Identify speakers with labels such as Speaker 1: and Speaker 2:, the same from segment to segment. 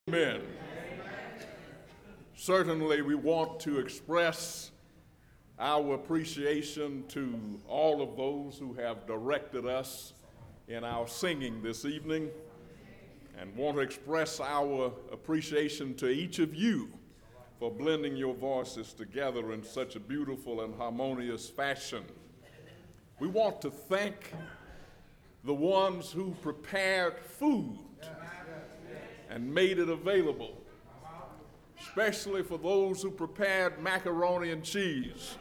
Speaker 1: Amen. Certainly, we want to express our appreciation to all of those who have directed us in our singing this evening, and want to express our appreciation to each of you for blending your voices together in such a beautiful and harmonious fashion. We want to thank the ones who prepared food and made it available, especially for those who prepared macaroni and cheese.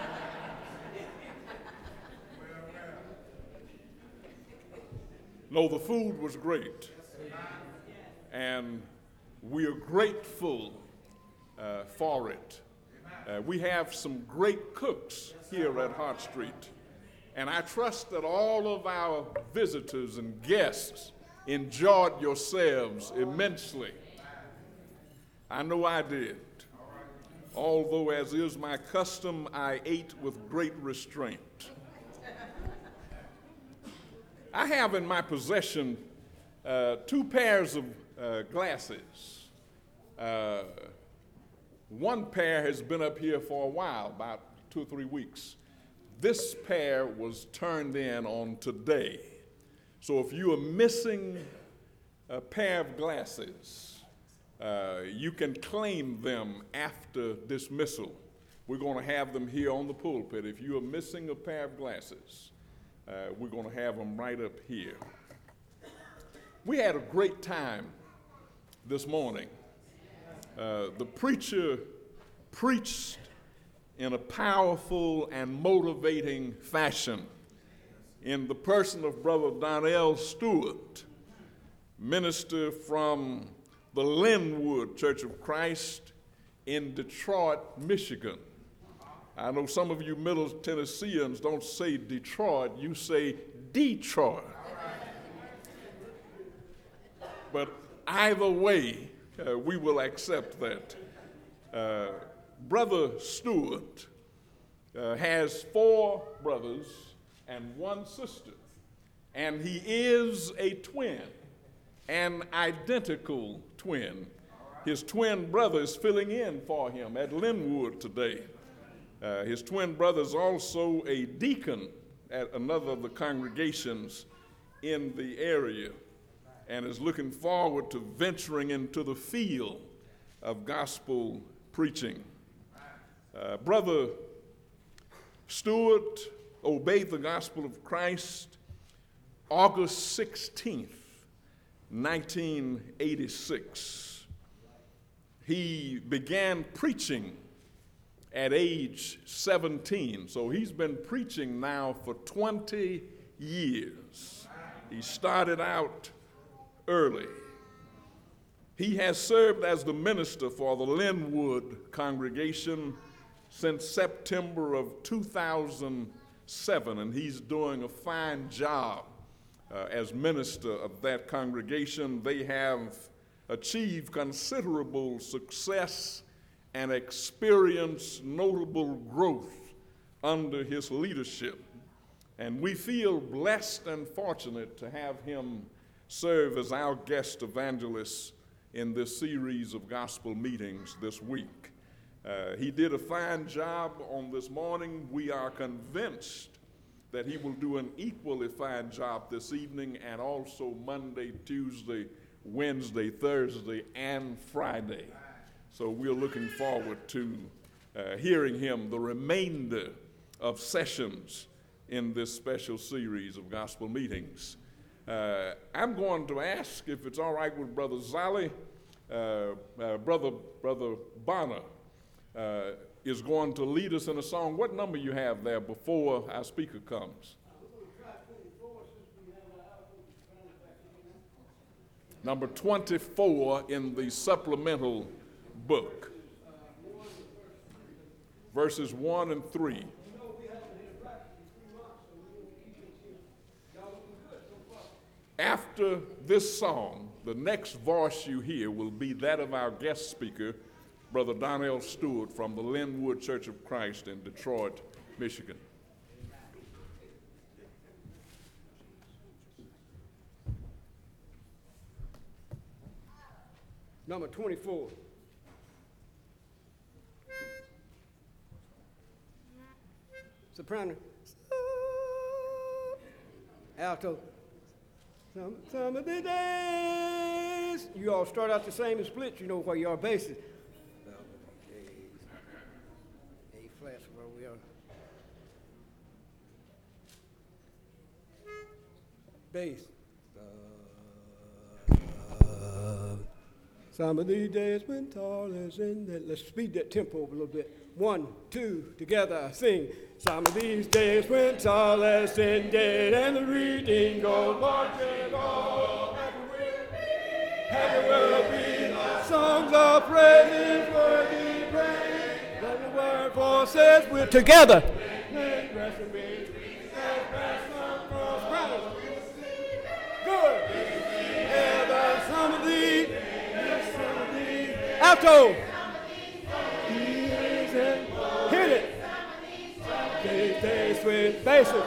Speaker 1: No, the food was great, and we are grateful for it. We have some great cooks here at Hart Street, and I trust that all of our visitors and guests enjoyed yourselves immensely. I know I did. Although, as is my custom, I ate with great restraint. I have in my possession two pairs of glasses. One pair has been up here for a while, about 2 or 3 weeks. This pair was turned in on today. So if you are missing a pair of glasses, you can claim them after dismissal. We're going to have them here on the pulpit. If you are missing a pair of glasses, we're going to have them right up here. We had a great time this morning. The preacher preached in a powerful and motivating fashion in the person of Brother Donnell Stewart, minister from the Linwood Church of Christ in Detroit, Michigan. I know some of you Middle Tennesseans don't say Detroit, you say Detroit. But either way, we will accept that. Brother Stewart has 4 brothers and 1 sister, and he is a twin, an identical twin. His twin brother is filling in for him at Linwood today. His twin brother is also a deacon at another of the congregations in the area and is looking forward to venturing into the field of gospel preaching. Brother Stewart obeyed the gospel of Christ August 16th, 1986. He began preaching at age 17, so he's been preaching now for 20 years. He started out early. He has served as the minister for the Linwood congregation since September of 2007, and he's doing a fine job as minister of that congregation. They have achieved considerable success and experienced notable growth under his leadership. And we feel blessed and fortunate to have him serve as our guest evangelist in this series of gospel meetings this week. He did a fine job on this morning. We are convinced that he will do an equally fine job this evening, and also Monday, Tuesday, Wednesday, Thursday, and Friday. So we're looking forward to hearing him the remainder of sessions in this special series of gospel meetings. I'm going to ask if it's all right with Brother Zolly. Brother Bonner is going to lead us in a song. What number you have there before our speaker comes? Number 24 in the supplemental book, verses 1 and 3. After this song, the next voice you hear will be that of our guest speaker, Brother Donnell Stewart from the Linwood Church of Christ in Detroit, Michigan.
Speaker 2: Number 24. Soprano. Alto. Some of the days. You all start out the same as splits, you know where you are basses. A flat where we are. Bass. Some of these days when tall as in that. Let's speed that tempo up a little bit. 1, 2, together, sing. Some of these days when tall as in dead and the reading goes marching on. Happy will be songs of praises worthy praise. Let the word for says we're together. Good. Ever some of these. Alto. Hit it. They swing basses.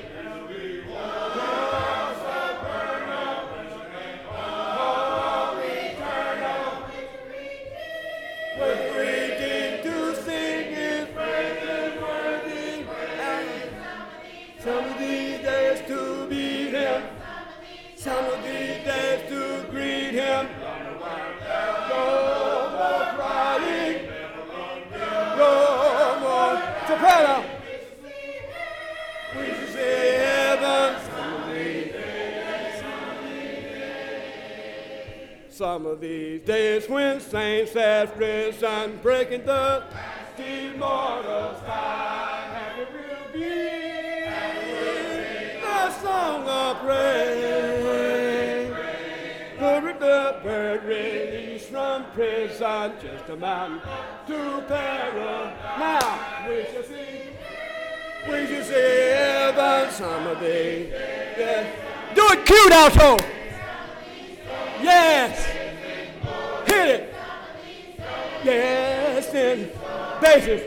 Speaker 2: Some of these days to beat him. Some of these days to greet him. No more crying. No more soprano. We should say heaven. Some of these days when saints have risen, breaking the immortal sky, happy will be the song of praise. The bird released from prison, just a mountain to peril. Now we shall see heaven some of these. Yeah. Do it cute, alto. Yes. Hit it. Yes, then basses.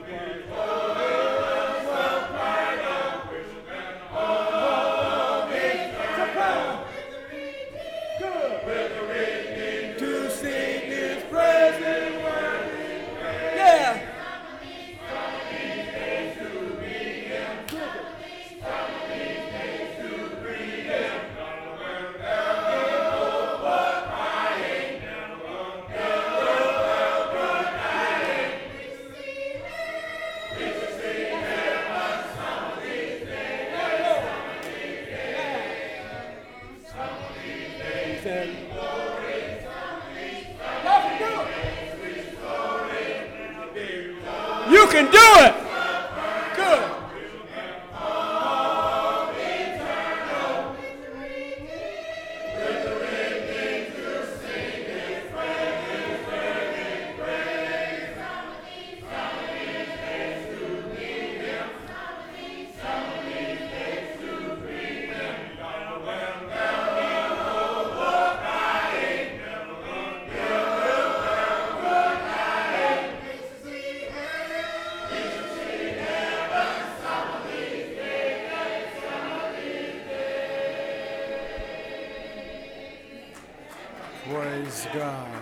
Speaker 2: You can do it. Good.
Speaker 3: Praise God.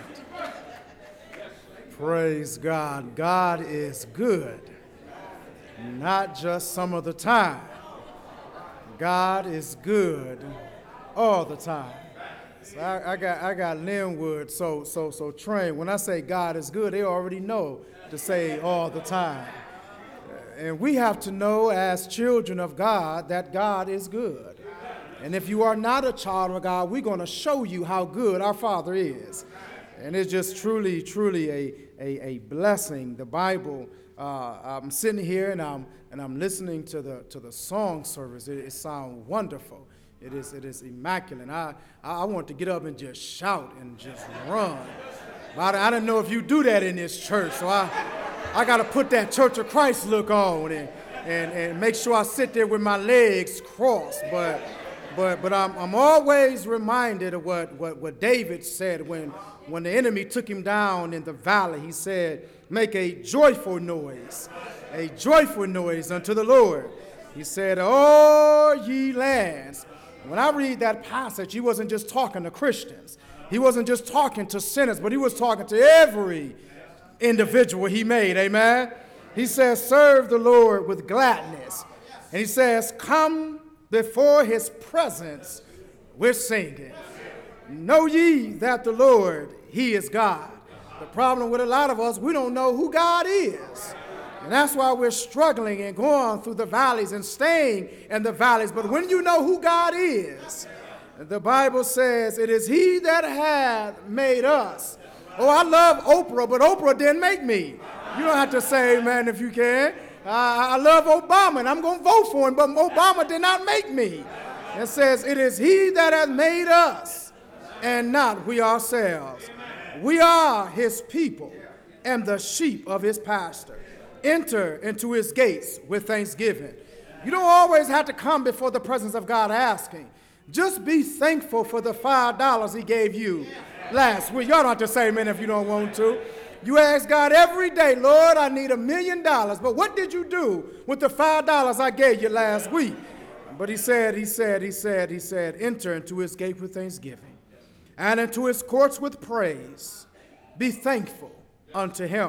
Speaker 3: Praise God. God is good, not just some of the time. God is good all the time. So I got Linwood, so trained. When I say God is good, they already know to say all the time. And we have to know as children of God that God is good. And if you are not a child of God, we're going to show you how good our Father is. And it's just truly, truly a blessing. The Bible, I'm sitting here and I'm listening to the song service. It sounds wonderful. It is immaculate. I want to get up and just shout and just run. But I don't know if you do that in this church, so I got to put that Church of Christ look on and make sure I sit there with my legs crossed. But I'm always reminded of what David said when the enemy took him down in the valley. He said, make a joyful noise unto the Lord. He said, oh, ye lands. When I read that passage, he wasn't just talking to Christians. He wasn't just talking to sinners, but he was talking to every individual he made. Amen. He says, serve the Lord with gladness. And he says, come before his presence with singing. Know ye that the Lord, he is God. The problem with a lot of us, we don't know who God is. And that's why we're struggling and going through the valleys and staying in the valleys. But when you know who God is, the Bible says it is he that hath made us. Oh, I love Oprah, but Oprah didn't make me. You don't have to say amen if you can. I love Obama, and I'm going to vote for him, but Obama did not make me. It says it is he that hath made us, and not we ourselves. We are his people and the sheep of his pasture. Enter into his gates with thanksgiving. You don't always have to come before the presence of God asking. Just be thankful for the $5 he gave you last week. Y'all don't have to say amen if you don't want to. You ask God every day, Lord, I need $1 million. But what did you do with the $5 I gave you last week? But he said, enter into his gate with thanksgiving and into his courts with praise. Be thankful unto him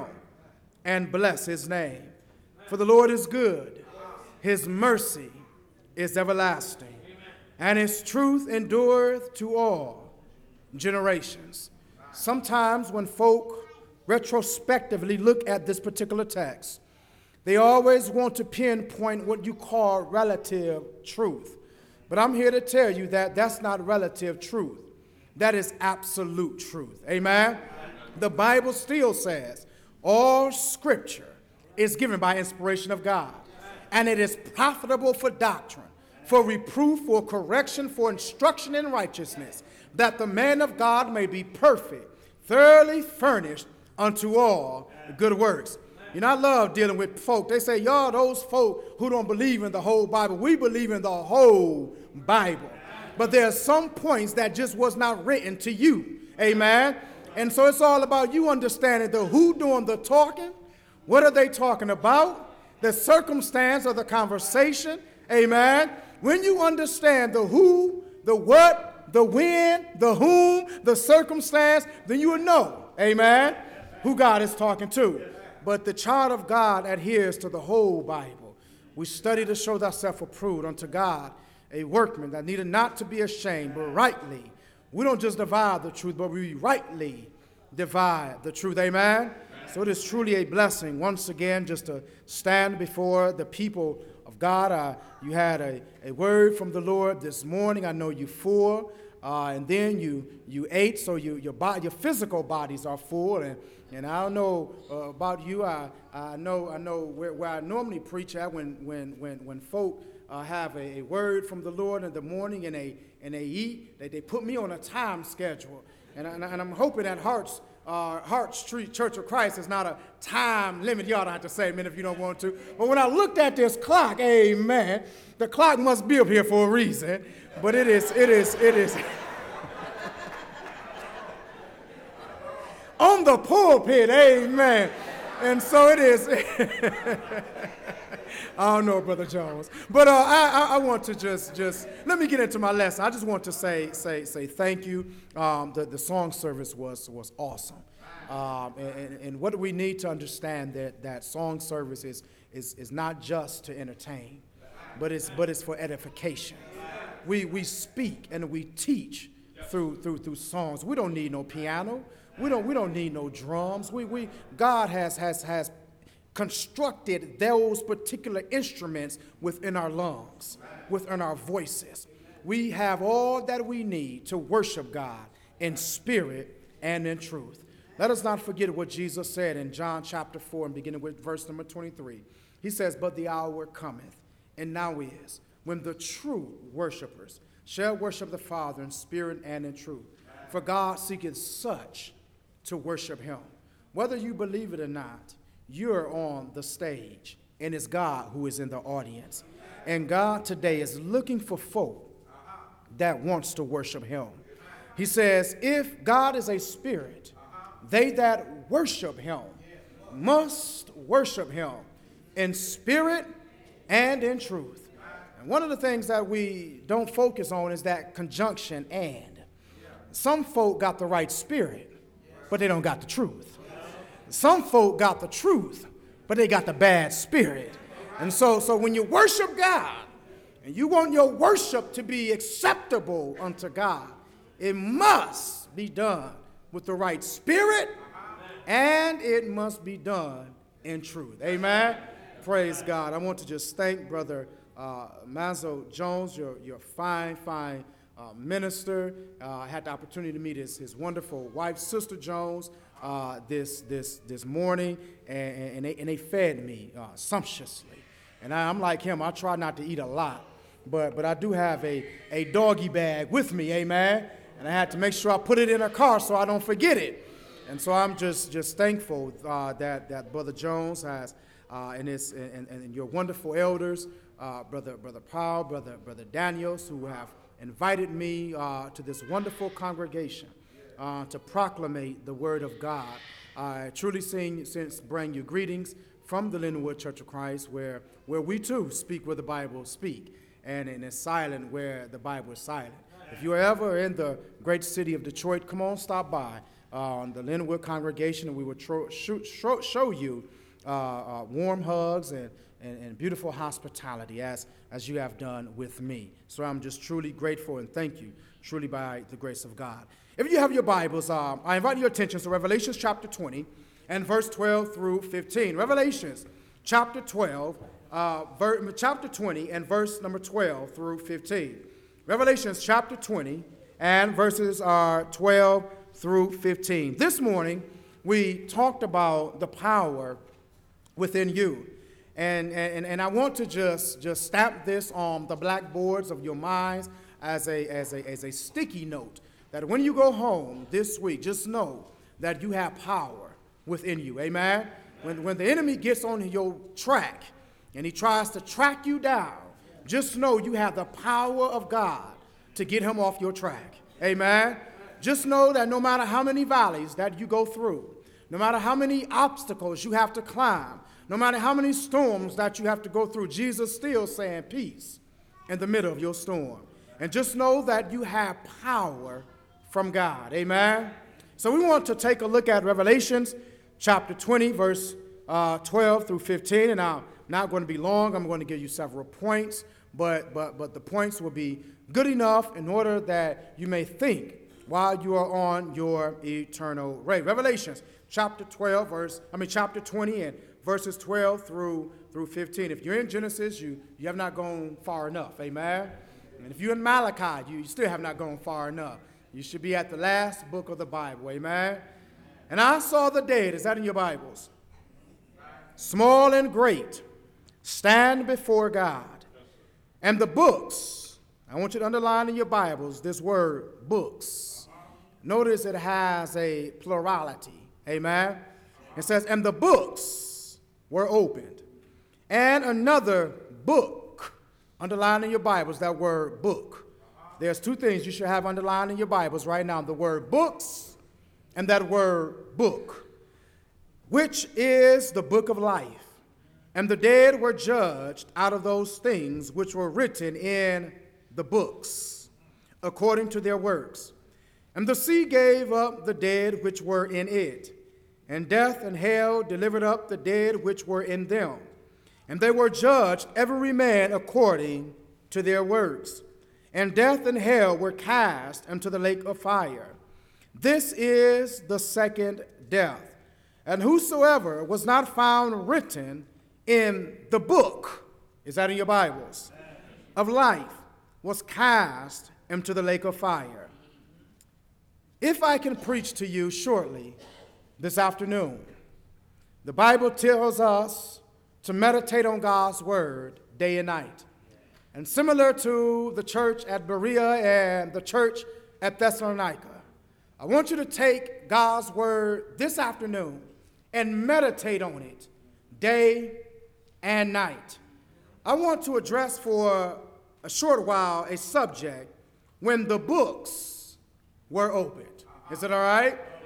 Speaker 3: and bless his name. For the Lord is good. His mercy is everlasting, and his truth endureth to all generations. Sometimes when folk retrospectively look at this particular text, they always want to pinpoint what you call relative truth. But I'm here to tell you that that's not relative truth. That is absolute truth. Amen? The Bible still says all scripture is given by inspiration of God, and it is profitable for doctrine, for reproof, for correction, for instruction in righteousness, that the man of God may be perfect, thoroughly furnished unto all good works. You know, I love dealing with folk. They say, y'all, those folk who don't believe in the whole Bible. We believe in the whole Bible. But there are some points that just was not written to you. Amen? And so it's all about you understanding the who doing the talking, what are they talking about, the circumstance of the conversation. Amen? When you understand the who, the what, the when, the whom, the circumstance, then you will know, amen, who God is talking to. But the child of God adheres to the whole Bible. We study to show thyself approved unto God, a workman that needed not to be ashamed, but rightly. We don't just divide the truth, but we rightly divide the truth. Amen? So it is truly a blessing, once again, just to stand before the people of God. You had a word from the Lord this morning. I know you full. And then you ate, so your physical bodies are full. And I don't know about you. I know where I normally preach at when folk have a word from the Lord in the morning and they eat. They put me on a time schedule, and I'm hoping that Hart Street Church of Christ is not a time limit. Y'all don't have to say amen if you don't want to. But when I looked at this clock, amen, the clock must be up here for a reason. But it is on the pulpit, amen. And so it is. I don't know, Brother Jones. But I want to just let me get into my lesson. I just want to say thank you. The song service was awesome. And what we need to understand that song service is not just to entertain, but it's for edification. We speak and we teach through songs. We don't need no piano. We don't need no drums. God has constructed those particular instruments within our lungs, within our voices. We have all that we need to worship God in spirit and in truth. Let us not forget what Jesus said in John chapter 4 and beginning with verse number 23. He says, but the hour cometh, and now is, when the true worshipers shall worship the Father in spirit and in truth. For God seeketh such to worship him. Whether you believe it or not, you're on the stage, and it's God who is in the audience. And God today is looking for folk that wants to worship him. He says, if God is a spirit, they that worship him must worship him in spirit and in truth. And one of the things that we don't focus on is that conjunction and. some folk got the right spirit, but they don't got the truth. Some folk got the truth, but they got the bad spirit. And so when you worship God, and you want your worship to be acceptable unto God, it must be done with the right spirit, and it must be done in truth. Amen. Praise God. I want to just thank Brother Manzo Jones, your fine minister. I had the opportunity to meet his wonderful wife, Sister Jones, this morning, and they fed me sumptuously. And I'm like him. I try not to eat a lot, but I do have a doggy bag with me, amen. And I had to make sure I put it in a car so I don't forget it. And so I'm just thankful that Brother Jones has, and your wonderful elders, Brother Paul, Brother Daniels, who have invited me to this wonderful congregation to proclamate the word of God. I truly bring you greetings from the Linwood Church of Christ, where we too speak where the Bible speak, and is silent where the Bible is silent. If you're ever in the great city of Detroit, come on, stop by the Linwood congregation, and we will show you warm hugs and beautiful hospitality as you have done with me. So I'm just truly grateful and thank you, truly by the grace of God. If you have your Bibles, I invite your attention to Revelations chapter 20 and verse 12 through 15. Revelations chapter 20 and verse number 12 through 15. Revelations chapter 20 and verses 12 through 15. This morning, we talked about the power within you. And I want to just stamp this on the blackboards of your minds as a sticky note, that when you go home this week, just know that you have power within you. Amen? When the enemy gets on your track and he tries to track you down, just know you have the power of God to get him off your track. Amen? Just know that no matter how many valleys that you go through, no matter how many obstacles you have to climb, no matter how many storms that you have to go through, Jesus still saying peace in the middle of your storm. And just know that you have power from God. Amen? So we want to take a look at Revelations chapter 20, verse 12 through 15. And I'm not going to be long. I'm going to give you several points. But the points will be good enough in order that you may think while you are on your eternal way. Revelations chapter 20 and verses 12 through 15. If you're in Genesis, you have not gone far enough. Amen? And if you're in Malachi, you still have not gone far enough. You should be at the last book of the Bible. Amen? And I saw the dead. Is that in your Bibles? Small and great stand before God. And the books, I want you to underline in your Bibles this word, books. Notice it has a plurality. Amen? It says, and the books were opened. And another book, underline in your Bibles that word book. There's two things you should have underlined in your Bibles right now, the word books and that word book, which is the book of life. And the dead were judged out of those things which were written in the books, according to their works. And the sea gave up the dead which were in it, and death and hell delivered up the dead which were in them. And they were judged every man according to their works. And death and hell were cast into the lake of fire. This is the second death. And whosoever was not found written in the book, is that in your Bibles, of life, was cast into the lake of fire. If I can preach to you shortly this afternoon, the Bible tells us to meditate on God's word day and night. And similar to the church at Berea and the church at Thessalonica, I want you to take God's word this afternoon and meditate on it day and night. I want to address for a short while a subject, when the books were opened. Is it all right?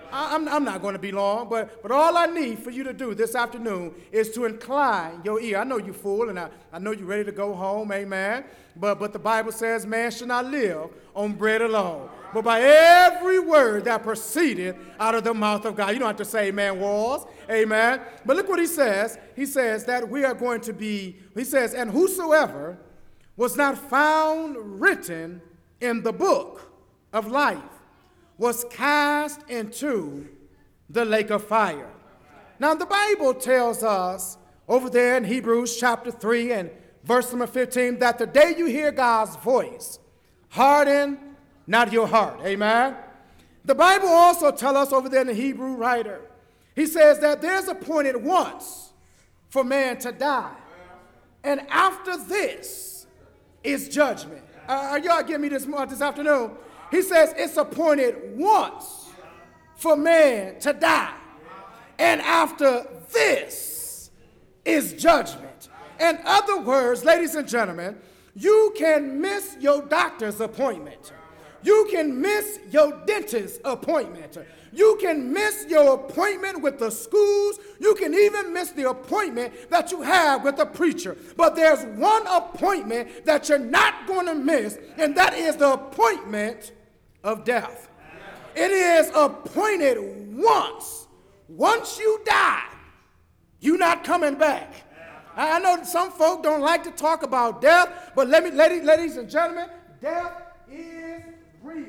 Speaker 3: I'm not going to be long, but all I need for you to do this afternoon is to incline your ear. I know you're full, and I know you're ready to go home, amen. But the Bible says man should not live on bread alone, but by every word that proceeded out of the mouth of God. You don't have to say amen, walls, amen. But look what he says. He says that we are going to be, he says, and whosoever was not found written in the book of life was cast into the lake of fire. Now, the Bible tells us over there in Hebrews chapter 3 and verse number 15 that the day you hear God's voice, harden not your heart. Amen. The Bible also tells us over there in the Hebrew writer, he says that there's appointed once for man to die, and after this is judgment. Are y'all getting me this afternoon? He says it's appointed once for man to die, and after this is judgment. In other words, ladies and gentlemen, you can miss your doctor's appointment. You can miss your dentist's appointment. You can miss your appointment with the schools. You can even miss the appointment that you have with the preacher. But there's one appointment that you're not going to miss, and that is the appointment of death. It is appointed once. Once you die, you're not coming back. I know some folk don't like to talk about death, but ladies and gentlemen, death is real.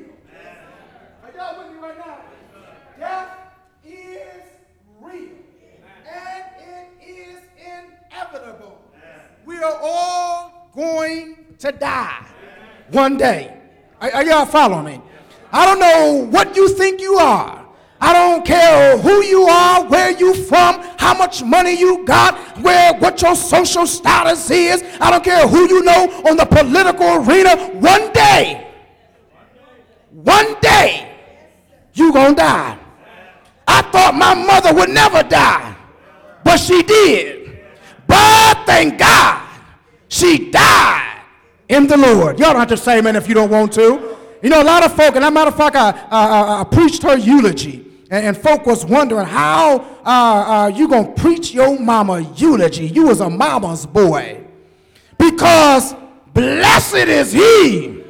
Speaker 3: Are y'all with me right now? Death is real, and it is inevitable. We are all going to die one day. Are y'all following me? I don't know what you think you are. I don't care who you are, where you from, how much money you got, what your social status is. I don't care who you know on the political arena. One day, you gonna die. I thought my mother would never die, but she did. But thank God, she died in the Lord. Y'all don't have to say amen if you don't want to. You know, a lot of folk, and as a matter of fact, I preached her eulogy. And folk was wondering, how you going to preach your mama eulogy? You was a mama's boy. Because blessed is he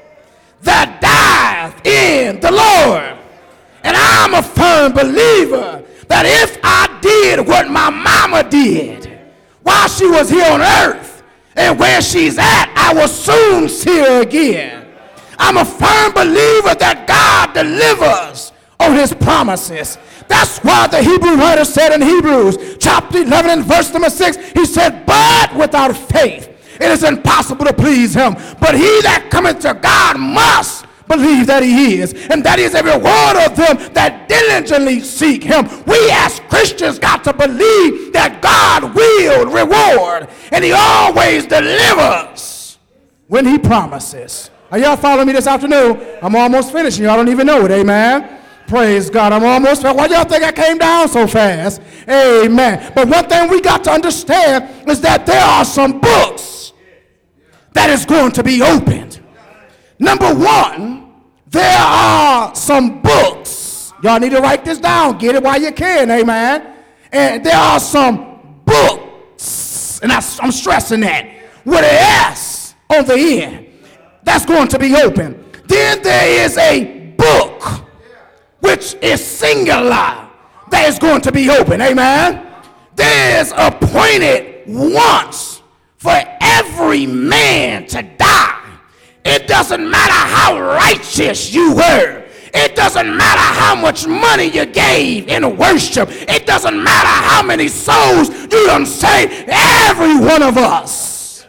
Speaker 3: that dieth in the Lord. And I'm a firm believer that if I did what my mama did while she was here on earth and where she's at, I will soon see her again. I'm a firm believer that God delivers on his promises. That's why the Hebrew writer said in Hebrews chapter 11 and verse number 6, he said, but without faith it is impossible to please him. But he that cometh to God must believe that he is, and that he is a rewarder of them that diligently seek him. We as Christians got to believe that God will reward, and he always delivers when he promises. Are y'all following me this afternoon? I'm almost finishing. Y'all don't even know it. Amen. Praise God. I'm almost. Why y'all think I came down so fast? Amen. But one thing we got to understand is that there are some books that is going to be opened. Number one, there are some books. Y'all need to write this down. Get it while you can. Amen. And there are some books, and I'm stressing that, with an S on the end, that's going to be open. Then there is a book, which is singular, that is going to be open. Amen. There is appointed once for every man to die. It doesn't matter how righteous you were. It doesn't matter how much money you gave in worship. It doesn't matter how many souls you done saved. Every one of us,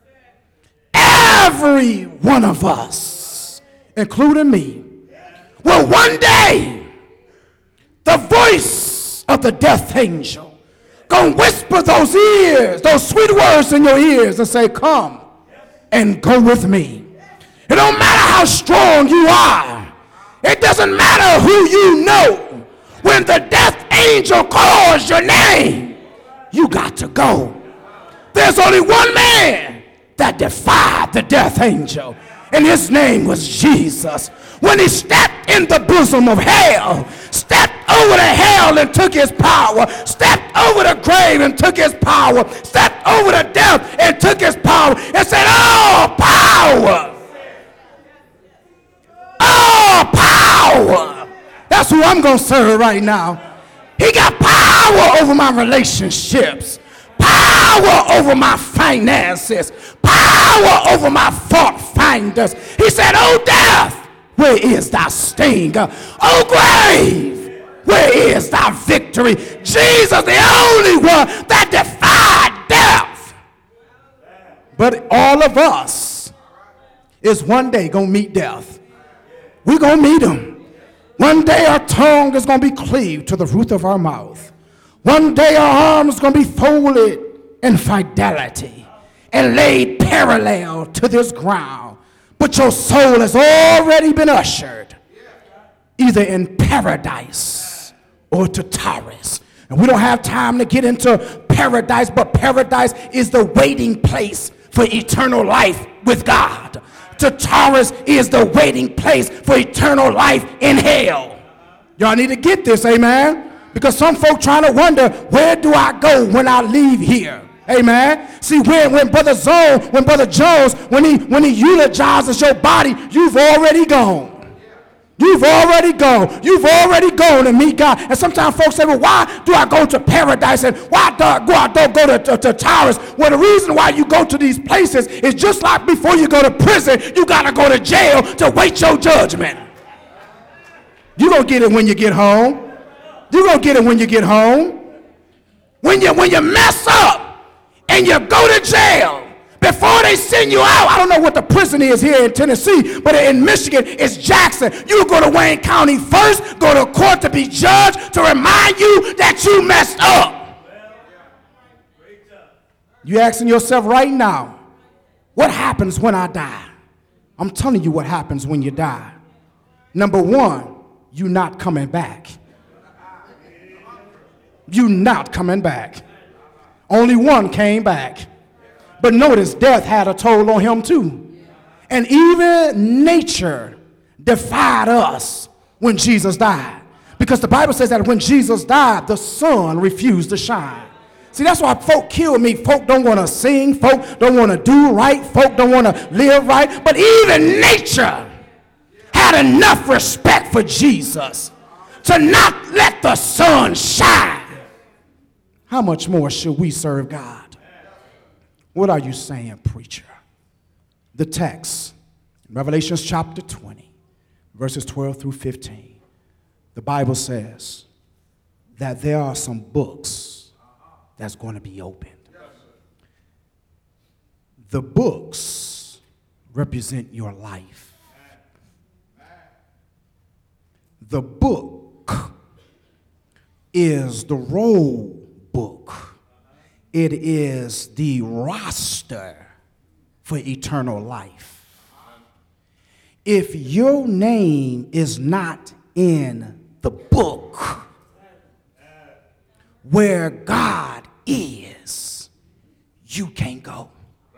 Speaker 3: including me, will one day, the voice of the death angel gonna whisper those sweet words in your ears and say, come and go with me. It don't matter how strong you are. It doesn't matter who you know. When the death angel calls your name, you got to go. There's only one man that defied the death angel, and his name was Jesus. When he stepped in the bosom of hell, stepped over the hell and took his power, stepped over the grave and took his power, stepped over the death and took his power, and said, all power, all power. That's who I'm going to serve right now. He got power over my relationships, power over my finances, power over my fault finders. He said, oh death, where is thy sting? Oh grave, where is thy victory? Jesus, the only one that defied death. But all of us is one day going to meet death. We're going to meet him. One day our tongue is going to be cleaved to the roof of our mouth. One day our arms is going to be folded in fidelity and laid parallel to this ground. But your soul has already been ushered either in paradise or to Taurus. And we don't have time to get into paradise, but paradise is the waiting place for eternal life with God. To Taurus is the waiting place for eternal life in hell. Y'all need to get this, amen? Because some folk trying to wonder, where do I go when I leave here? Amen. See, when Brother Jones, when he eulogizes your body, you've already gone. You've already gone. You've already gone to meet God. And sometimes folks say, well, why do I go to paradise and why do I don't go to Taurus? Well, the reason why you go to these places is just like before you go to prison, you got to go to jail to wait your judgment. You're going to get it when you get home. You're going to get it when you get home. When you mess up and you go to jail, before they send you out, I don't know what the prison is here in Tennessee, but in Michigan, it's Jackson. You go to Wayne County first, go to court to be judged, to remind you that you messed up. You asking yourself right now, what happens when I die? I'm telling you what happens when you die. Number one, you're not coming back. You're not coming back. Only one came back. But notice death had a toll on him too. And even nature defied us when Jesus died. Because the Bible says that when Jesus died, the sun refused to shine. See, that's why folk kill me. Folk don't want to sing. Folk don't want to do right. Folk don't want to live right. But even nature had enough respect for Jesus to not let the sun shine. How much more should we serve God? What are you saying, preacher? The text, Revelation chapter 20, verses 12 through 15. The Bible says that there are some books that's going to be opened. The books represent your life. The book is the roll book. It is the roster for eternal life. If your name is not in the book where God is, you can't go.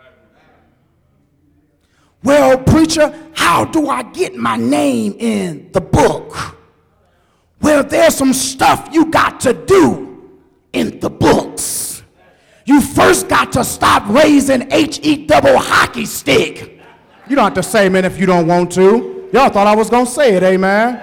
Speaker 3: Well, preacher, how do I get my name in the book? Well, there's some stuff you got to do in the books. You first got to stop raising HE double hockey stick. You don't have to say amen if you don't want to. Y'all thought I was going to say it, amen.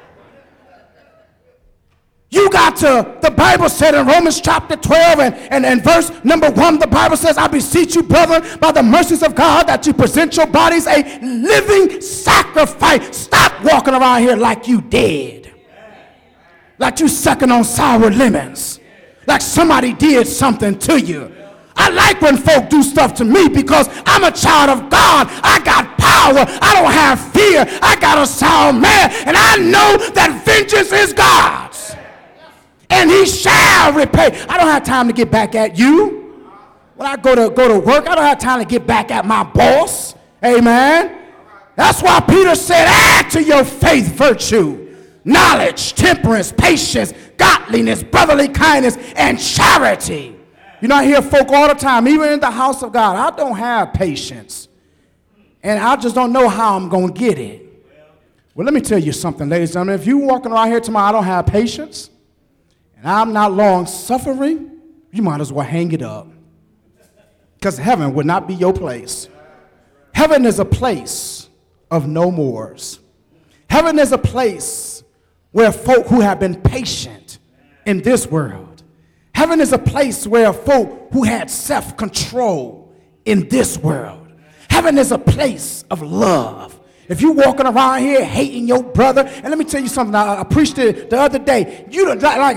Speaker 3: You got to, the Bible said in Romans chapter 12 and verse number 1, the Bible says, I beseech you, brethren, by the mercies of God, that you present your bodies a living sacrifice. Stop walking around here like you dead. Like you sucking on sour lemons. Like somebody did something to you. I like when folk do stuff to me because I'm a child of God. I got power. I don't have fear. I got a sound man. And I know that vengeance is God's. And he shall repay. I don't have time to get back at you. When I go to work, I don't have time to get back at my boss. Amen. That's why Peter said, add to your faith virtue, knowledge, temperance, patience, godliness, brotherly kindness, and charity. You know, I hear folk all the time, even in the house of God, I don't have patience. And I just don't know how I'm going to get it. Well, let me tell you something, ladies and gentlemen. If you're walking around here tomorrow, I don't have patience, and I'm not long suffering, you might as well hang it up. Because heaven would not be your place. Heaven is a place of no mores. Heaven is a place where folk who have been patient in this world. Heaven is a place where folk who had self-control in this world. Heaven is a place of love. If you're walking around here hating your brother, and let me tell you something, I preached it the other day. You like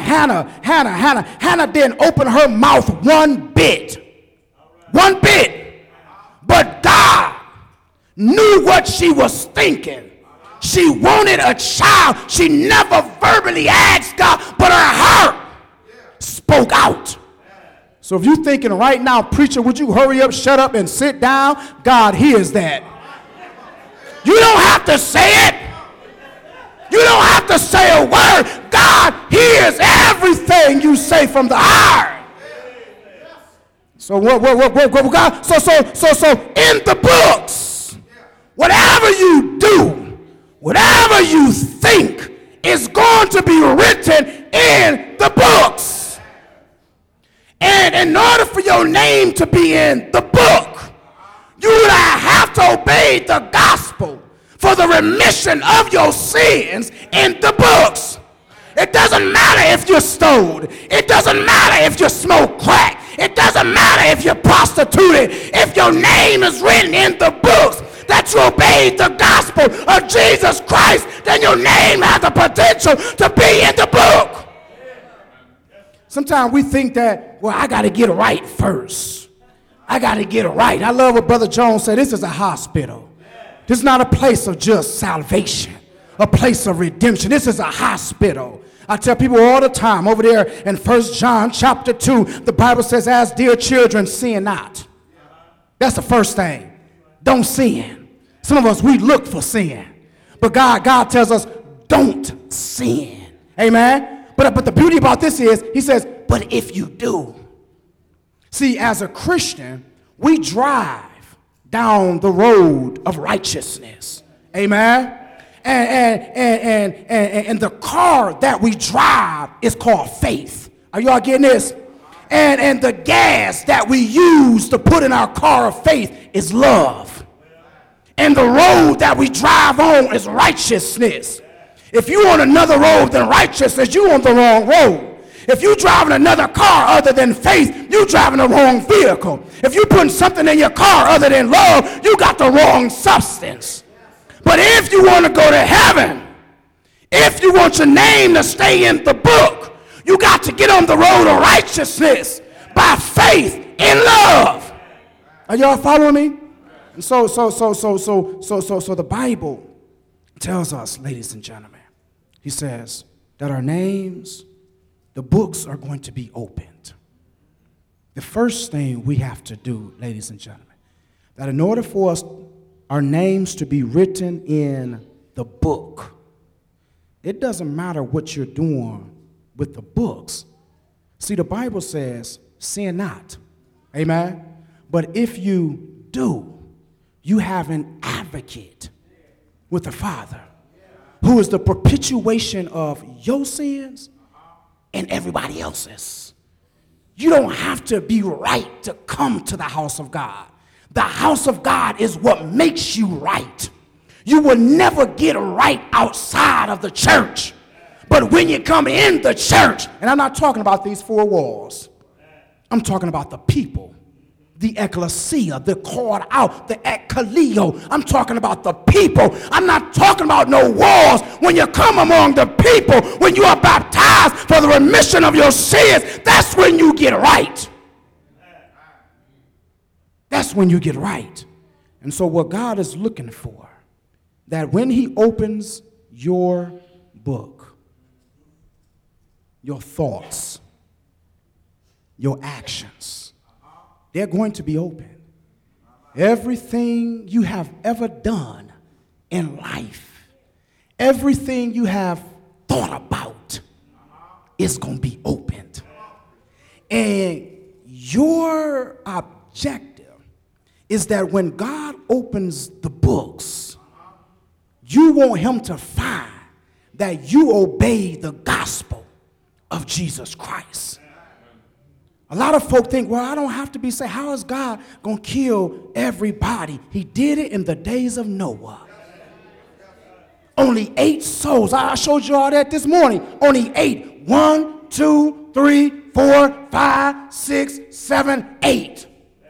Speaker 3: Hannah didn't open her mouth one bit. One bit. But God knew what she was thinking. She wanted a child. She never verbally asked God, but her heart spoke out. So if you're thinking right now, preacher, would you hurry up, shut up, and sit down? God hears that. You don't have to say it. You don't have to say a word. God hears everything you say from the heart. So what God? So in the books, whatever you do, whatever you think is going to be written in the books. And in order for your name to be in the book, you would have to obey the gospel for the remission of your sins in the books. It doesn't matter if you're stoned. It doesn't matter if you smoke crack. It doesn't matter if you're prostituted. If your name is written in the books that you obeyed the gospel of Jesus Christ, then your name has the potential to be in the book. Sometimes we think that, well, I got to get it right first. I got to get it right. I love what Brother Jones said. This is a hospital. This is not a place of just salvation, a place of redemption. This is a hospital. I tell people all the time over there in 1 John chapter 2, the Bible says, as dear children, sin not. That's the first thing. Don't sin. Some of us, we look for sin. But God tells us, don't sin. Amen? But the beauty about this is, he says, but if you do. See, as a Christian, we drive down the road of righteousness. Amen? And the car that we drive is called faith. Are y'all getting this? And the gas that we use to put in our car of faith is love. And the road that we drive on is righteousness. If you on another road than righteousness, you on the wrong road. If you driving another car other than faith, you driving the wrong vehicle. If you putting something in your car other than love, you got the wrong substance. But if you want to go to heaven, if you want your name to stay in the book, you got to get on the road of righteousness by faith in love. Are y'all following me? And so the Bible tells us, ladies and gentlemen, he says that our names, the books are going to be opened. The first thing we have to do, ladies and gentlemen, that in order for us, our names to be written in the book, it doesn't matter what you're doing with the books. See, the Bible says, sin not. Amen? But if you do, you have an advocate with the Father, who is the perpetuation of your sins and everybody else's. You don't have to be right to come to the house of God. The house of God is what makes you right. You will never get right outside of the church. But when you come in the church, and I'm not talking about these four walls, I'm talking about the people, the ecclesia, the called out, the ekkaleo. I'm talking about the people. I'm not talking about no walls. When you come among the people, when you are baptized for the remission of your sins, that's when you get right. That's when you get right. And so what God is looking for, that when he opens your book, your thoughts, your actions, they're going to be open. Everything you have ever done in life, everything you have thought about is going to be opened. And your objective is that when God opens the books, You want him to find that you obey the gospel of Jesus Christ. A lot of folk think, well, I don't have to be saved. How is God going to kill everybody? He did it in the days of Noah. Only 8 souls. I showed you all that this morning. Only 8. 1, 2, 3, 4, 5, 6, 7, 8.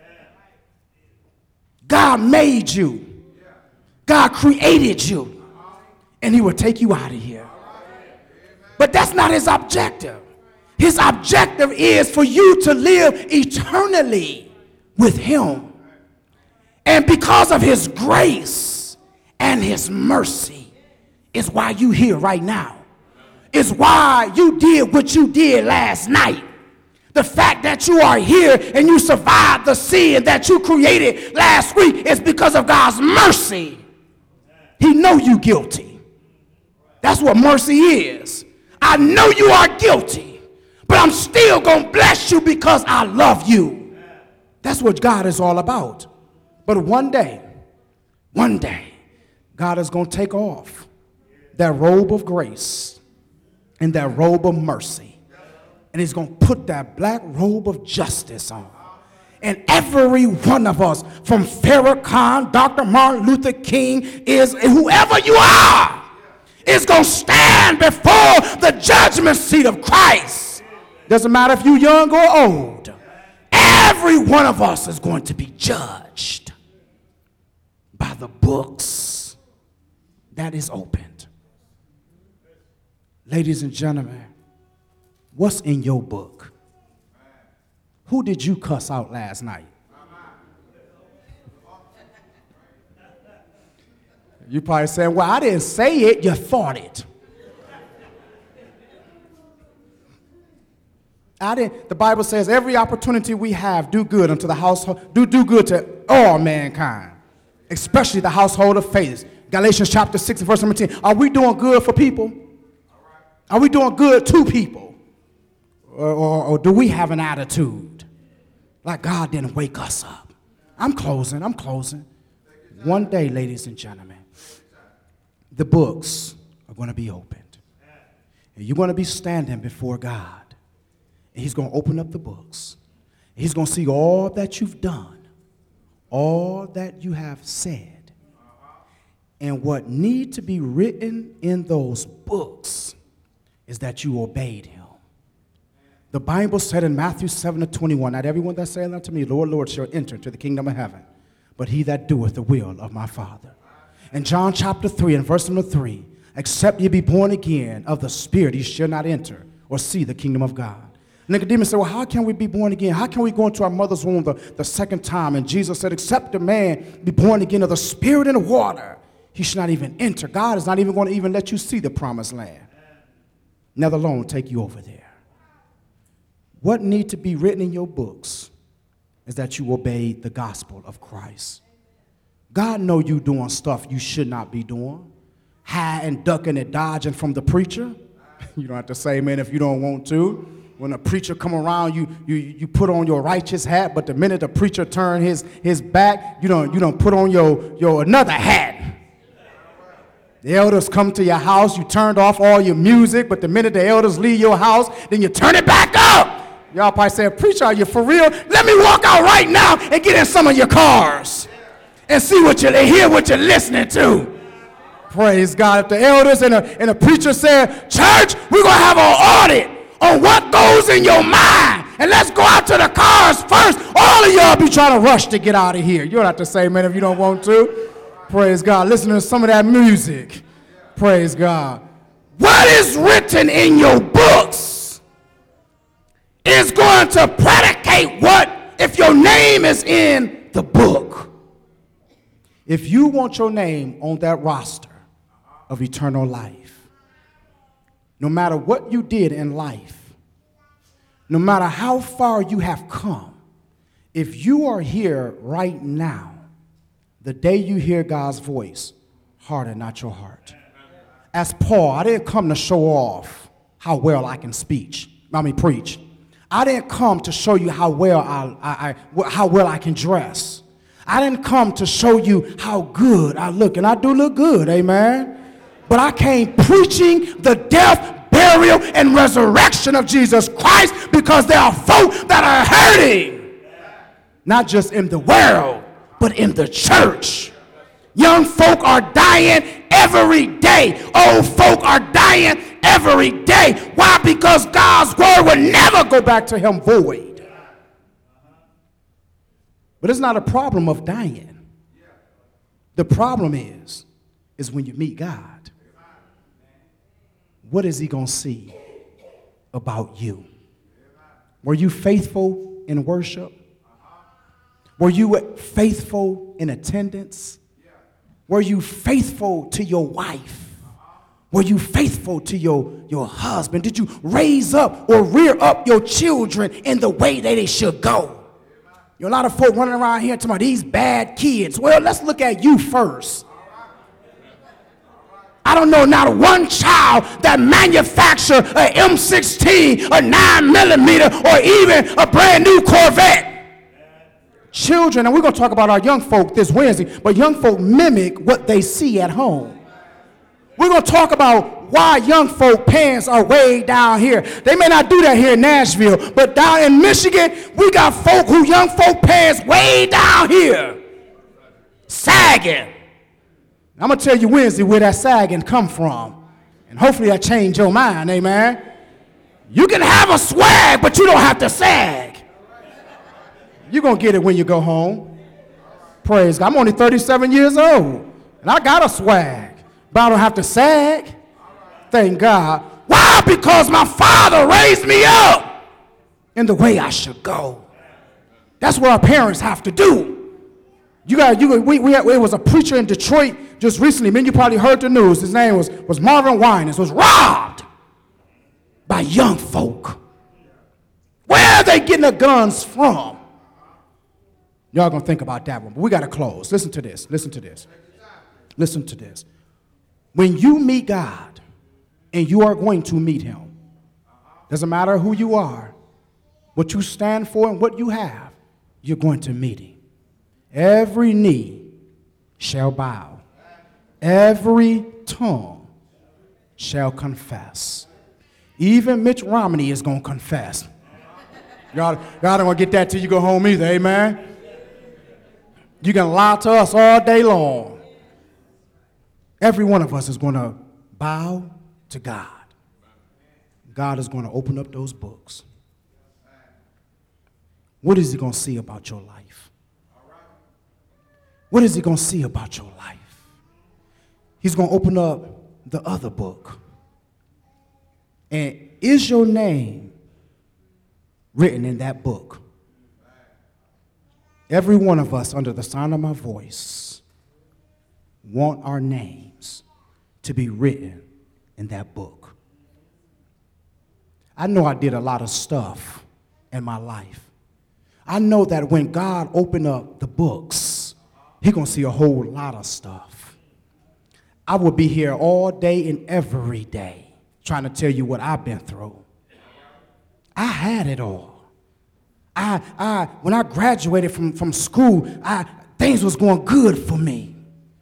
Speaker 3: God made you. God created you. And he will take you out of here. But that's not his objective. His objective is for you to live eternally with him. And because of his grace and his mercy is why you here right now. Is why you did what you did last night. The fact that you are here and you survived the sin that you created last week is because of God's mercy. He know you guilty. That's what mercy is. I know you are guilty, but I'm still going to bless you because I love you. That's what God is all about. But one day, God is going to take off that robe of grace and that robe of mercy. And he's going to put that black robe of justice on. And every one of us, from Farrakhan, Dr. Martin Luther King, is whoever you are, is going to stand before the judgment seat of Christ. Doesn't matter if you're young or old. Every one of us is going to be judged by the books that is opened. Ladies and gentlemen, what's in your book? Who did you cuss out last night? You probably saying, well, I didn't say it, you thought it. The Bible says every opportunity we have, do good unto the household, do good to all mankind, especially the household of faith. Galatians chapter 6 and verse number 10. Are we doing good for people? Are we doing good to people? Or do we have an attitude like God didn't wake us up? I'm closing. One day, ladies and gentlemen, the books are going to be opened. And you're going to be standing before God. And he's going to open up the books. And he's going to see all that you've done, all that you have said. And what need to be written in those books is that you obeyed him. The Bible said in Matthew 7:21, not everyone that saith unto me, Lord, Lord, shall enter into the kingdom of heaven, but he that doeth the will of my Father. In John chapter 3 and verse number 3, except ye be born again of the Spirit, ye shall not enter or see the kingdom of God. Nicodemus said, well, how can we be born again? How can we go into our mother's womb the second time? And Jesus said, except a man be born again of the Spirit and the water, he should not even enter. God is not even going to even let you see the promised land, never alone take you over there. What need to be written in your books is that you obey the gospel of Christ. God know you doing stuff you should not be doing, hiding, ducking, and dodging from the preacher. You don't have to say amen if you don't want to. When a preacher come around, you put on your righteous hat, but the minute the preacher turn his back, you don't put on your another hat. The elders come to your house, you turned off all your music, but the minute the elders leave your house, then you turn it back up. Y'all probably say, preacher, are you for real? Let me walk out right now and get in some of your cars and see hear what you're listening to. Praise God. If the elders and a preacher said, church, we're going to have an audit on what goes in your mind. And let's go out to the cars first. All of y'all be trying to rush to get out of here. You don't have to say amen if you don't want to. Praise God. Listen to some of that music. Praise God. What is written in your books is going to predicate what if your name is in the book. If you want your name on that roster of eternal life, no matter what you did in life, no matter how far you have come, if you are here right now, the day you hear God's voice, harden not your heart. As Paul, I didn't come to show off how well I can preach. I didn't come to show you how well I can dress. I didn't come to show you how good I look, and I do look good, amen. But I came preaching the death, burial, and resurrection of Jesus Christ because there are folk that are hurting, not just in the world, but in the church. Young folk are dying every day. Old folk are dying every day. Why? Because God's word will never go back to him void. But it's not a problem of dying. The problem is when you meet God, what is he going to see about you? Were you faithful in worship? Were you faithful in attendance? Were you faithful to your wife? Were you faithful to your husband? Did you raise up or rear up your children in the way that they should go? You know, a lot of folk running around here talking about these bad kids. Well, let's look at you first. I don't know not one child that manufacture a M16, a 9mm, or even a brand new Corvette. Children, and we're going to talk about our young folk this Wednesday, but young folk mimic what they see at home. We're going to talk about why young folk pants are way down here. They may not do that here in Nashville, but down in Michigan, we got folk who young folk pants way down here, sagging. I'm going to tell you Wednesday where that sagging come from, and hopefully that change your mind, amen. You can have a swag, but you don't have to sag. You're going to get it when you go home. Praise God. I'm only 37 years old, and I got a swag, but I don't have to sag. Thank God. Why? Because my father raised me up in the way I should go. That's what our parents have to do. It was a preacher in Detroit just recently. Man, you probably heard the news. His name was Marvin Winans. Was robbed by young folk. Where are they getting the guns from? Y'all gonna think about that one, but we gotta close. Listen to this. Listen to this. Listen to this. When you meet God, and you are going to meet him, doesn't matter who you are, what you stand for, and what you have, you're going to meet him. Every knee shall bow. Every tongue shall confess. Even Mitch Romney is going to confess. Y'all don't want to get that till you go home either, amen? You can lie to us all day long. Every one of us is going to bow to God. God is going to open up those books. What is he going to see about your life? What is he going to see about your life? He's going to open up the other book. And is your name written in that book? Every one of us under the sound of my voice want our names to be written in that book. I know I did a lot of stuff in my life. I know that when God opened up the books, he's going to see a whole lot of stuff. I will be here all day and every day trying to tell you what I've been through. I had it all. When I graduated from school, things was going good for me.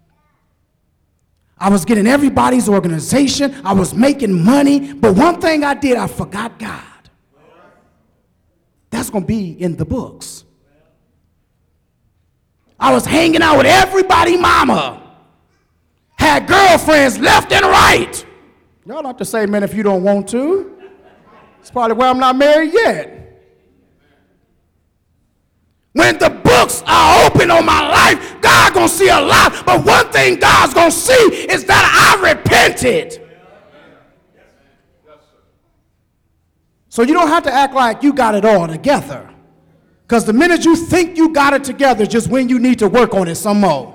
Speaker 3: I was getting everybody's organization. I was making money. But one thing I did, I forgot God. That's going to be in the books. I was hanging out with everybody mama. Had girlfriends left and right. Y'all don't have to say, man, if you don't want to. It's probably why I'm not married yet. When the books are open on my life, God gonna see a lot. But one thing God's gonna see is that I repented. So you don't have to act like you got it all together. Because the minute you think you got it together is just when you need to work on it some more.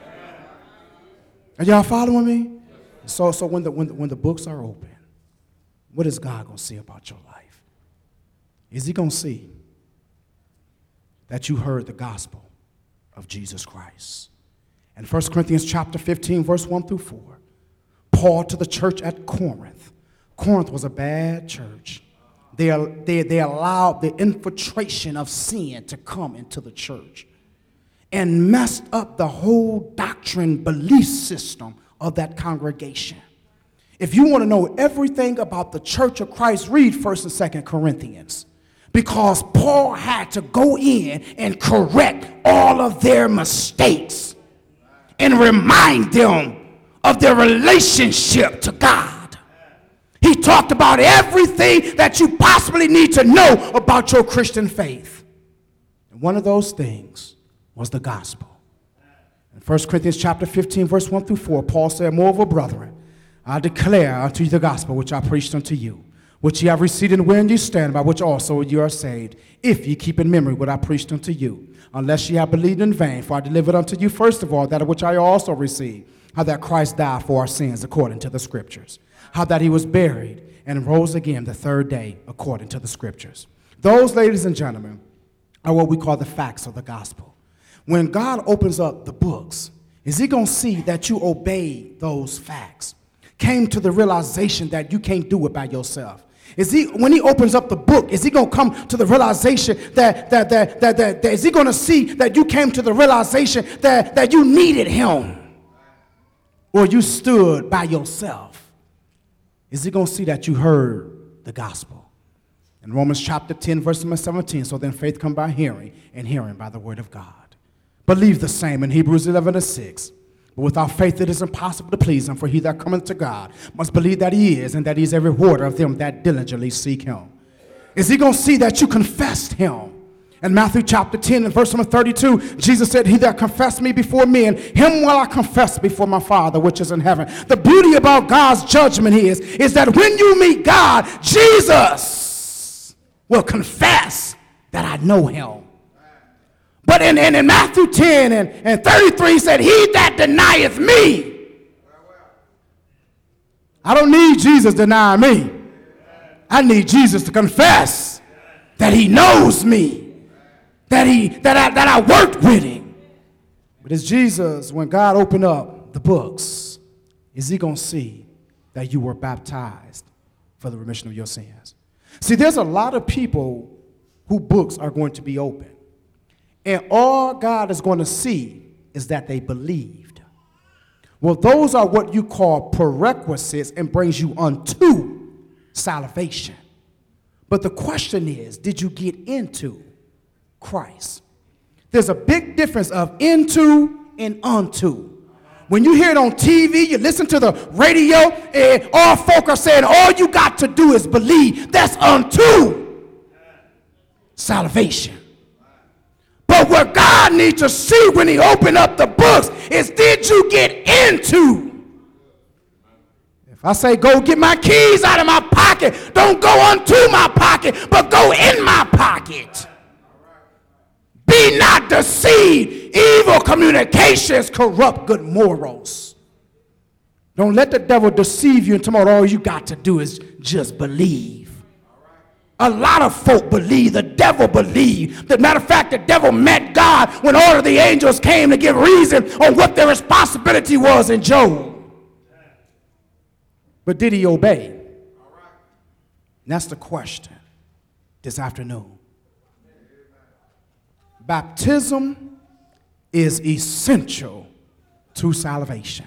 Speaker 3: Are y'all following me? So when the books are open, what is God gonna see about your life? Is he gonna see that you heard the gospel of Jesus Christ? In 1 Corinthians chapter 15, verse 1 through 4, Paul to the church at Corinth. Corinth was a bad church. They allowed the infiltration of sin to come into the church. and messed up the whole doctrine, belief system of that congregation. If you want to know everything about the Church of Christ, read 1st and 2nd Corinthians. Because Paul had to go in and correct all of their mistakes and remind them of their relationship to God. He talked about everything that you possibly need to know about your Christian faith. And one of those things was the gospel. In 1 Corinthians chapter 15, verse 1 through 4, Paul said, "Moreover, brethren, I declare unto you the gospel which I preached unto you, which ye have received and wherein ye stand, by which also ye are saved, if ye keep in memory what I preached unto you, unless ye have believed in vain. For I delivered unto you first of all that of which I also received, how that Christ died for our sins according to the Scriptures, how that he was buried and rose again the third day according to the Scriptures." Those, ladies and gentlemen, are what we call the facts of the gospel. When God opens up the books, is he going to see that you obey those facts? Came to the realization that you can't do it by yourself. When he opens up the book, is he going to come to the realization that is he going to see that you came to the realization that you needed him? Or you stood by yourself? Is he going to see that you heard the gospel? In Romans chapter 10, verse 17, so then faith comes by hearing, and hearing by the word of God. Believe the same in Hebrews 11:6. But without faith it is impossible to please him, for he that cometh to God must believe that he is, and that he is a rewarder of them that diligently seek him. Is he going to see that you confessed him? In Matthew chapter 10 and verse number 32, Jesus said, "He that confessed me before men, him will I confess before my Father which is in heaven." The beauty about God's judgment is that when you meet God, Jesus will confess that I know him. But in Matthew 10 and 33, he said, "He that denieth me." I don't need Jesus denying me. I need Jesus to confess that he knows me, that I worked with him. But is Jesus, when God opened up the books, is he going to see that you were baptized for the remission of your sins? See, there's a lot of people whose books are going to be open. And all God is going to see is that they believed. Well, those are what you call prerequisites and brings you unto salvation. But the question is, did you get into Christ? There's a big difference of into and unto. When you hear it on TV, you listen to the radio, and all folk are saying all you got to do is believe. That's unto salvation. But what God needs to see when he opened up the books is, did you get into? If I say go get my keys out of my pocket, don't go unto my pocket, but go in my pocket. Be not deceived. Evil communications corrupt good morals. Don't let the devil deceive you and tomorrow all you got to do is just believe. A lot of folk believe, the devil believed. As a matter of fact, the devil met God when all of the angels came to give reason on what their responsibility was in Job. But did he obey? And that's the question this afternoon. Baptism is essential to salvation.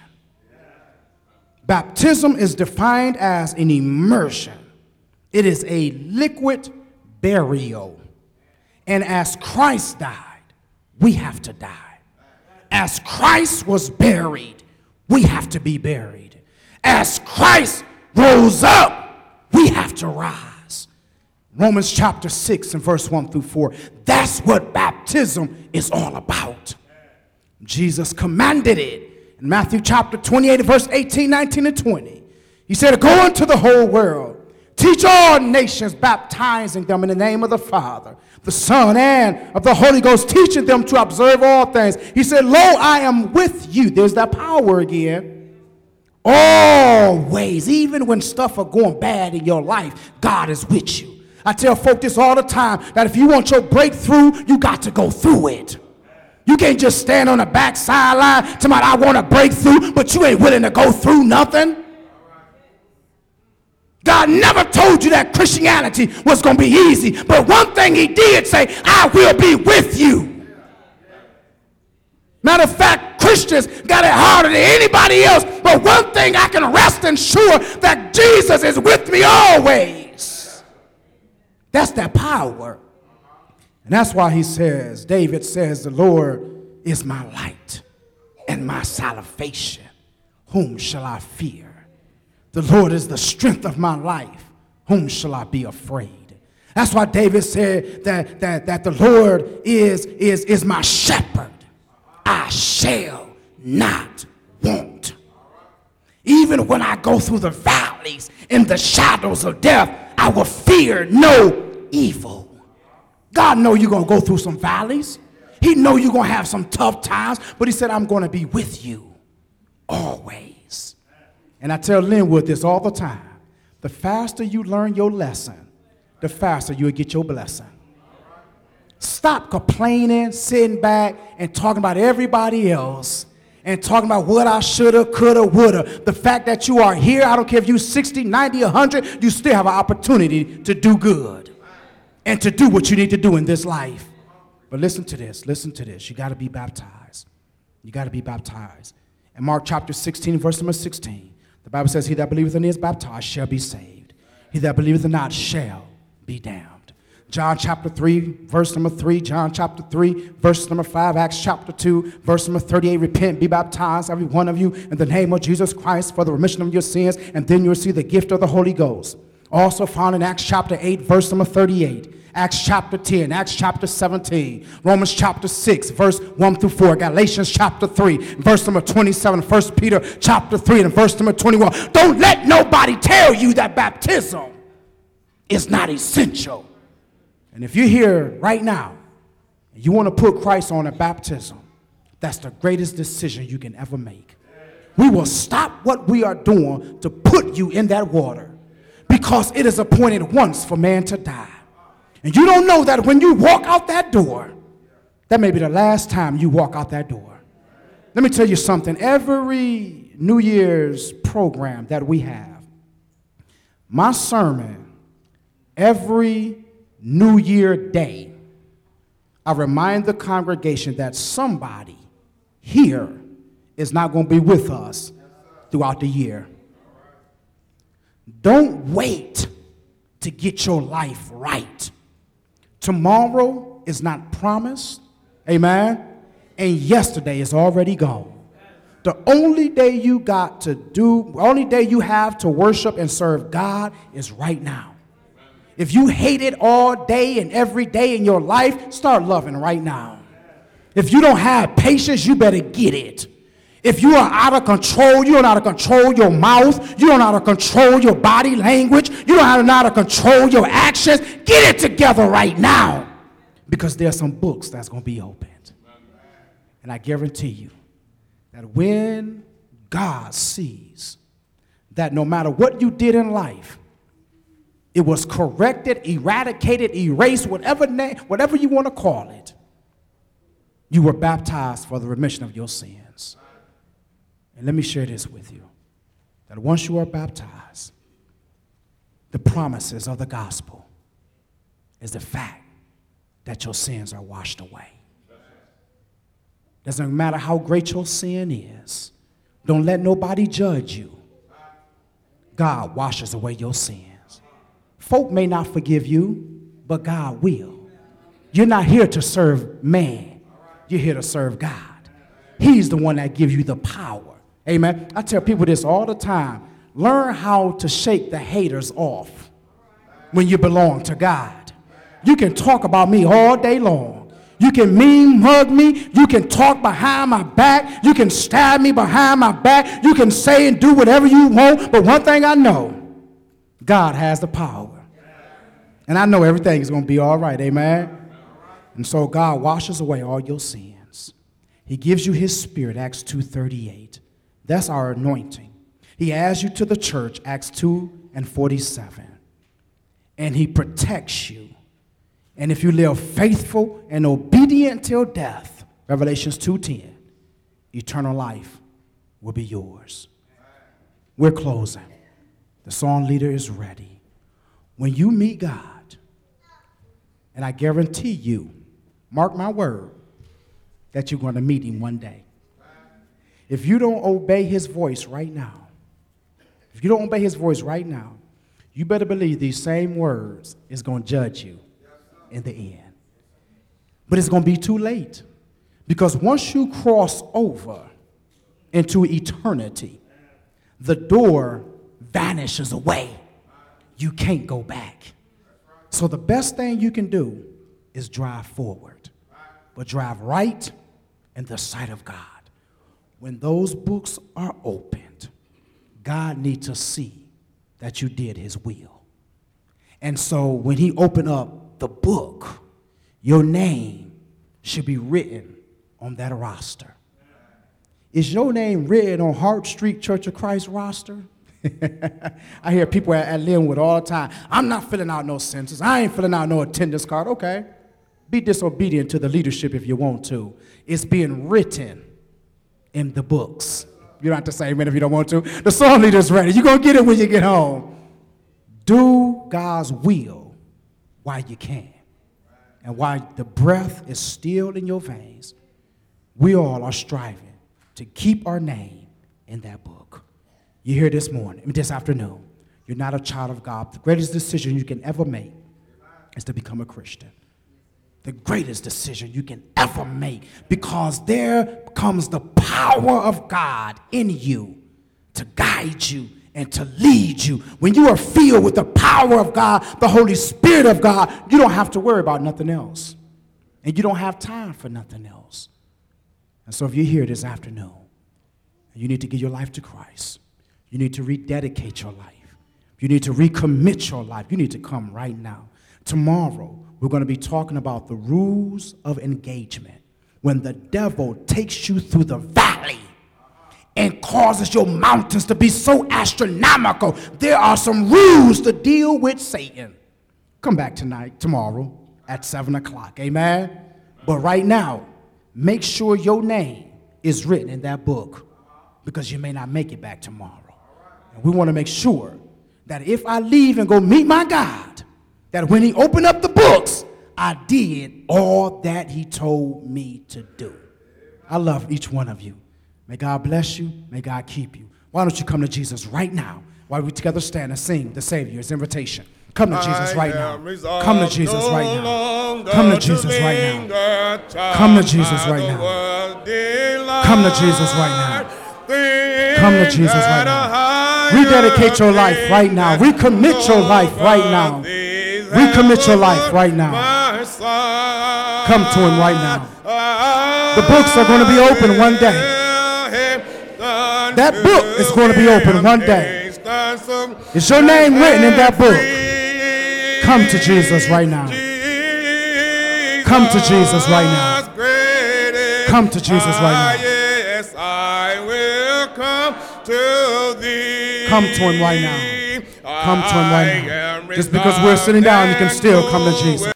Speaker 3: Baptism is defined as an immersion. It is a liquid burial. And as Christ died, we have to die. As Christ was buried, we have to be buried. As Christ rose up, we have to rise. Romans chapter 6 and verse 1 through 4. That's what baptism is all about. Jesus commanded it in Matthew chapter 28 verse 18, 19, and 20. He said, "Go into the whole world, teach all nations, baptizing them in the name of the Father, the Son, and of the Holy Ghost, teaching them to observe all things." He said, "Lo, I am with you." There's that power again. Always, even when stuff are going bad in your life, God is with you. I tell folk this all the time, that if you want your breakthrough, you got to go through it. You can't just stand on the back sideline, tell me I want a breakthrough, but you ain't willing to go through nothing. God never told you that Christianity was going to be easy. But one thing he did say, "I will be with you." Matter of fact, Christians got it harder than anybody else. But one thing I can rest assured, that Jesus is with me always. That's that power. And that's why he says, David says, the Lord is my light and my salvation. Whom shall I fear? The Lord is the strength of my life. Whom shall I be afraid? That's why David said that the Lord is my shepherd. I shall not want. Even when I go through the valleys and the shadows of death, I will fear no evil. God knows you're going to go through some valleys. He knows you're going to have some tough times, but he said, I'm going to be with you always. And I tell Linwood this all the time. The faster you learn your lesson, the faster you'll get your blessing. Stop complaining, sitting back, and talking about everybody else and talking about what I shoulda, coulda, woulda. The fact that you are here, I don't care if you're 60, 90, 100, you still have an opportunity to do good and to do what you need to do in this life. But listen to this. You got to be baptized. You got to be baptized. In Mark chapter 16, verse number 16, the Bible says, he that believeth and is baptized shall be saved. He that believeth not shall be damned. John chapter 3, verse number 3, John chapter 3, verse number 5, Acts chapter 2, verse number 38, repent, be baptized, every one of you, in the name of Jesus Christ for the remission of your sins, and then you'll see the gift of the Holy Ghost. Also found in Acts chapter 8, verse number 38, Acts chapter 10, Acts chapter 17, Romans chapter 6, verse 1 through 4, Galatians chapter 3, verse number 27, 1 Peter chapter 3, and verse number 21. Don't let nobody tell you that baptism is not essential. And if you're here right now, and you want to put Christ on a baptism, that's the greatest decision you can ever make. We will stop what we are doing to put you in that water, because it is appointed once for man to die. And you don't know that when you walk out that door, that may be the last time you walk out that door. Let me tell you something. Every New Year's program that we have, my sermon, every New Year day, I remind the congregation that somebody here is not going to be with us throughout the year. Don't wait to get your life right. Tomorrow is not promised, amen, and yesterday is already gone. The only day you have to worship and serve God is right now. If you hate it all day and every day in your life, start loving right now. If you don't have patience, you better get it. If you are out of control, you don't know how to control your mouth, you don't know how to control your body language, you don't know how to control your actions, get it together right now, because there's some books that's going to be opened. And I guarantee you that when God sees that no matter what you did in life, it was corrected, eradicated, erased, whatever you want to call it, you were baptized for the remission of your sins. And let me share this with you, that once you are baptized, the promises of the gospel is the fact that your sins are washed away. Doesn't matter how great your sin is. Don't let nobody judge you. God washes away your sins. Folk may not forgive you, but God will. You're not here to serve man. You're here to serve God. He's the one that gives you the power. Amen. I tell people this all the time. Learn how to shake the haters off when you belong to God. You can talk about me all day long. You can mug me. You can talk behind my back. You can stab me behind my back. You can say and do whatever you want. But one thing I know, God has the power. And I know everything is going to be all right. Amen. And so God washes away all your sins. He gives you his spirit, Acts 2:38. That's our anointing. He adds you to the church, Acts 2:47. And he protects you. And if you live faithful and obedient till death, Revelations 2:10, eternal life will be yours. We're closing. The song leader is ready. When you meet God, and I guarantee you, mark my word, that you're going to meet him one day. If you don't obey his voice right now, you better believe these same words is going to judge you in the end. But it's going to be too late, because once you cross over into eternity, the door vanishes away. You can't go back. So the best thing you can do is drive forward, but drive right in the sight of God. When those books are opened, God needs to see that you did his will. And so when he opened up the book, your name should be written on that roster. Is your name written on Hart Street Church of Christ roster? I hear people at Linwood all the time. I'm not filling out no census. I ain't filling out no attendance card. Okay. Be disobedient to the leadership if you want to. It's being written in the books. You don't have to say amen if you don't want to. The song leader's ready. You're going to get it when you get home. Do God's will while you can. And while the breath is still in your veins, we all are striving to keep our name in that book. You're here this afternoon. You're not a child of God. The greatest decision you can ever make is to become a Christian. The greatest decision you can ever make, because there comes the power of God in you to guide you and to lead you. When you are filled with the power of God, the Holy Spirit of God, you don't have to worry about nothing else. And you don't have time for nothing else. And so if you're here this afternoon, and you need to give your life to Christ, you need to rededicate your life, you need to recommit your life, you need to come right now. Tomorrow, we're going to be talking about the rules of engagement. When the devil takes you through the valley and causes your mountains to be so astronomical, there are some rules to deal with Satan. Come back tomorrow at 7 o'clock, amen? But right now, make sure your name is written in that book, because you may not make it back tomorrow. And we want to make sure that if I leave and go meet my God, that when he opened up the books, I did all that he told me to do. I love each one of you. May God bless you. May God keep you. Why don't you come to Jesus right now while we together stand and sing the Savior's invitation. Come to Jesus right now. Come to Jesus right now. Come to Jesus right now. Come to Jesus right now. Come to Jesus right now. Come to Jesus right now. Rededicate your life right now. Recommit your life right now. Recommit your life right now. Come to him right now. The books are going to be open one day. That book is going to be open one day. Is your name written in that book? Come to Jesus right now. Come to Jesus right now. Come to Jesus right now.
Speaker 4: Yes, I will come to thee.
Speaker 3: Come to him right now. Come to him right now. Just because we're sitting down, you can still come to Jesus.